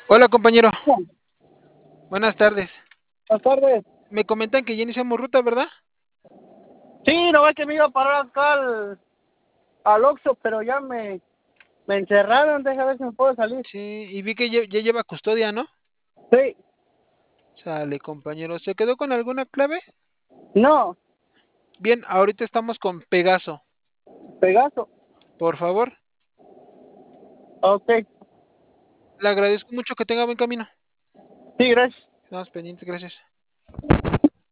Hola compañero, buenas tardes. Buenas tardes. Me comentan que ya iniciamos ruta, ¿verdad? Sí, no es que me iba a parar acá al Oxxo, pero ya me encerraron. Deja ver si me puedo salir. Sí, y vi que ya lleva custodia, ¿no? Sí, Sale compañero, ¿se quedó con alguna clave? no, Bien, ahorita estamos con Pegaso. Pegaso. Por favor, Ok, le agradezco mucho que tenga buen camino. sí, gracias. Estamos pendientes, gracias.